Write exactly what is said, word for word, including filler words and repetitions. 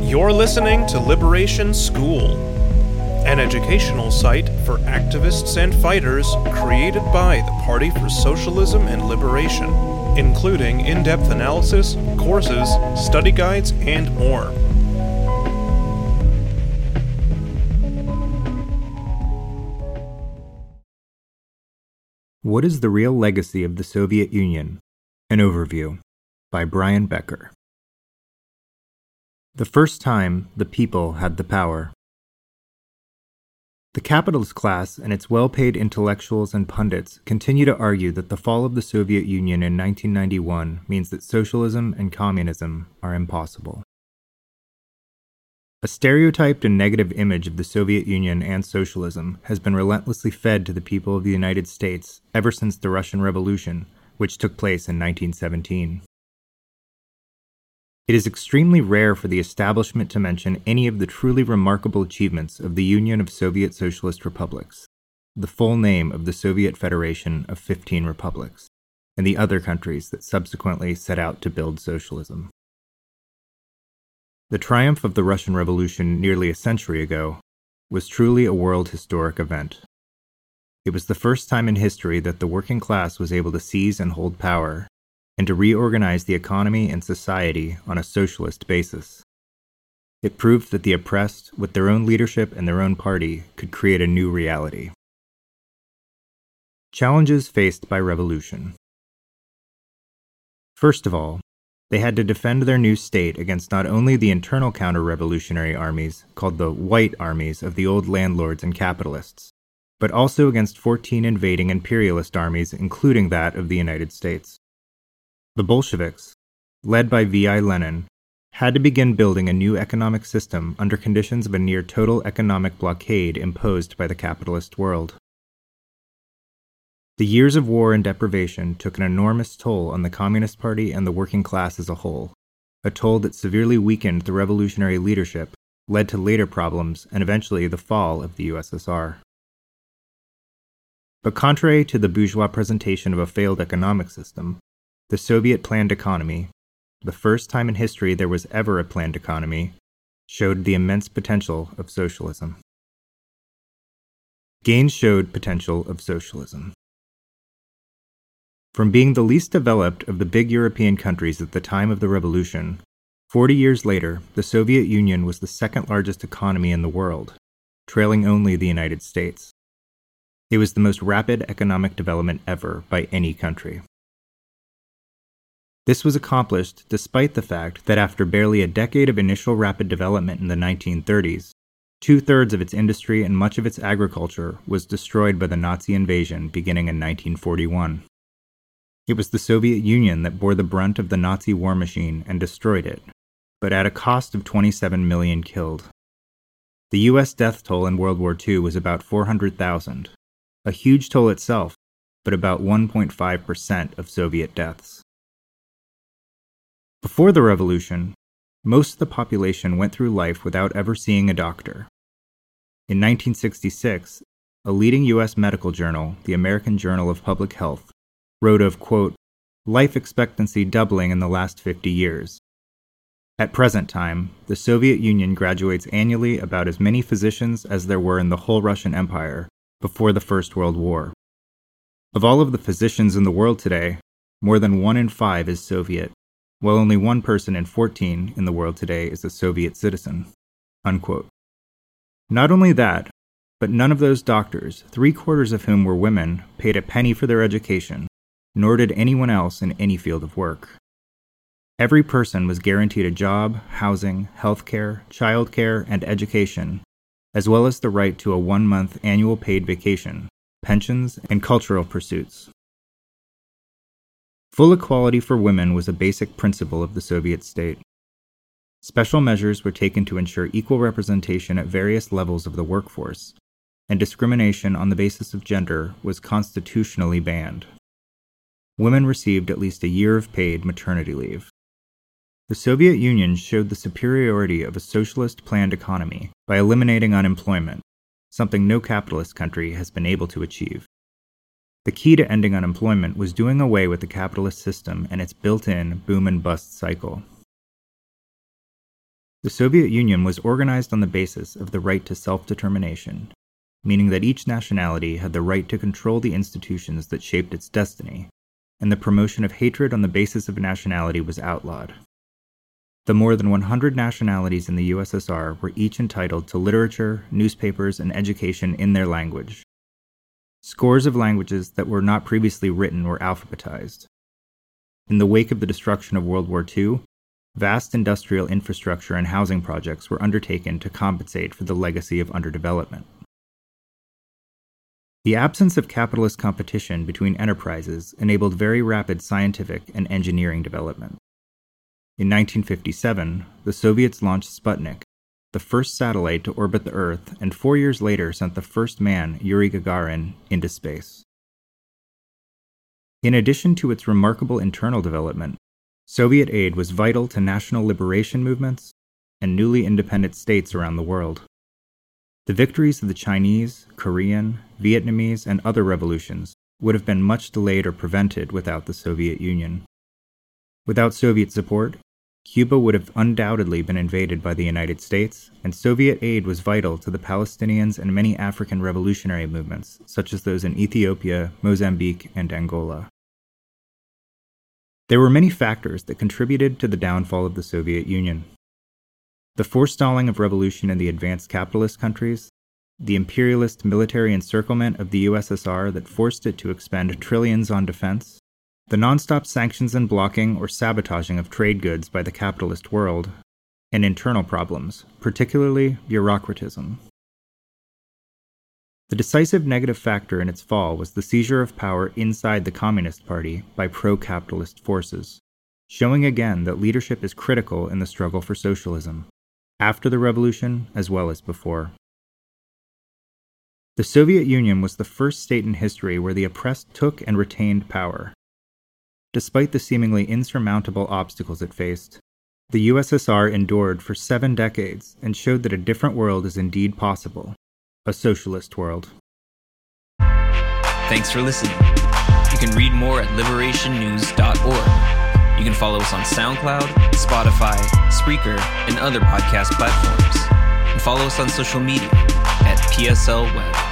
You're listening to Liberation School, an educational site for activists and fighters created by the Party for Socialism and Liberation, including in-depth analysis, courses, study guides, and more. What is the real legacy of the Soviet Union? An overview by Brian Becker. The first time the people had the power. The capitalist class and its well-paid intellectuals and pundits continue to argue that the fall of the Soviet Union in nineteen ninety-one means that socialism and communism are impossible. A stereotyped and negative image of the Soviet Union and socialism has been relentlessly fed to the people of the United States ever since the Russian Revolution, which took place in nineteen seventeen. It is extremely rare for the establishment to mention any of the truly remarkable achievements of the Union of Soviet Socialist Republics, the full name of the Soviet Federation of fifteen Republics, and the other countries that subsequently set out to build socialism. The triumph of the Russian Revolution nearly a century ago was truly a world historic event. It was the first time in history that the working class was able to seize and hold power, and to reorganize the economy and society on a socialist basis. It proved that the oppressed, with their own leadership and their own party, could create a new reality. Challenges faced by revolution. First of all, they had to defend their new state against not only the internal counter-revolutionary armies, called the White Armies of the old landlords and capitalists, but also against fourteen invading imperialist armies, including that of the United States. The Bolsheviks, led by V I Lenin, had to begin building a new economic system under conditions of a near-total economic blockade imposed by the capitalist world. The years of war and deprivation took an enormous toll on the Communist Party and the working class as a whole, a toll that severely weakened the revolutionary leadership, led to later problems, and eventually the fall of the U S S R. But contrary to the bourgeois presentation of a failed economic system, the Soviet planned economy, the first time in history there was ever a planned economy, showed the immense potential of socialism. Gains showed potential of socialism. From being the least developed of the big European countries at the time of the revolution, forty years later, the Soviet Union was the second largest economy in the world, trailing only the United States. It was the most rapid economic development ever by any country. This was accomplished despite the fact that after barely a decade of initial rapid development in the nineteen thirties, two-thirds of its industry and much of its agriculture was destroyed by the Nazi invasion beginning in nineteen forty-one. It was the Soviet Union that bore the brunt of the Nazi war machine and destroyed it, but at a cost of twenty-seven million killed. The U S death toll in World War Two was about four hundred thousand, a huge toll itself, but about one point five percent of Soviet deaths. Before the revolution, most of the population went through life without ever seeing a doctor. In nineteen sixty-six, a leading U S medical journal, the American Journal of Public Health, wrote of, quote, life expectancy doubling in the last fifty years. At present time, the Soviet Union graduates annually about as many physicians as there were in the whole Russian Empire before the First World War. Of all of the physicians in the world today, more than one in five is Soviet, while only one person in fourteen in the world today is a Soviet citizen, unquote. Not only that, but none of those doctors, three-quarters of whom were women, paid a penny for their education, nor did anyone else in any field of work. Every person was guaranteed a job, housing, healthcare, childcare, and education, as well as the right to a one-month annual paid vacation, pensions, and cultural pursuits. Full equality for women was a basic principle of the Soviet state. Special measures were taken to ensure equal representation at various levels of the workforce, and discrimination on the basis of gender was constitutionally banned. Women received at least a year of paid maternity leave. The Soviet Union showed the superiority of a socialist planned economy by eliminating unemployment, something no capitalist country has been able to achieve. The key to ending unemployment was doing away with the capitalist system and its built-in boom and bust cycle. The Soviet Union was organized on the basis of the right to self-determination, meaning that each nationality had the right to control the institutions that shaped its destiny, and the promotion of hatred on the basis of nationality was outlawed. The more than one hundred nationalities in the U S S R were each entitled to literature, newspapers, and education in their language. Scores of languages that were not previously written were alphabetized. In the wake of the destruction of World War Two, vast industrial infrastructure and housing projects were undertaken to compensate for the legacy of underdevelopment. The absence of capitalist competition between enterprises enabled very rapid scientific and engineering development. In nineteen fifty-seven, the Soviets launched Sputnik, the first satellite to orbit the Earth, and four years later sent the first man, Yuri Gagarin, into space. In addition to its remarkable internal development, Soviet aid was vital to national liberation movements and newly independent states around the world. The victories of the Chinese, Korean, Vietnamese, and other revolutions would have been much delayed or prevented without the Soviet Union. Without Soviet support, Cuba would have undoubtedly been invaded by the United States, and Soviet aid was vital to the Palestinians and many African revolutionary movements, such as those in Ethiopia, Mozambique, and Angola. There were many factors that contributed to the downfall of the Soviet Union. The forestalling of revolution in the advanced capitalist countries, the imperialist military encirclement of the U S S R that forced it to expend trillions on defense, the nonstop sanctions and blocking or sabotaging of trade goods by the capitalist world, and internal problems, particularly bureaucratism. The decisive negative factor in its fall was the seizure of power inside the Communist Party by pro-capitalist forces, showing again that leadership is critical in the struggle for socialism, after the revolution as well as before. The Soviet Union was the first state in history where the oppressed took and retained power. Despite the seemingly insurmountable obstacles it faced, the U S S R endured for seven decades and showed that a different world is indeed possible, a socialist world. Thanks for listening. You can read more at liberation news dot org. You can follow us on SoundCloud, Spotify, Spreaker, and other podcast platforms. And follow us on social media at P S L Web.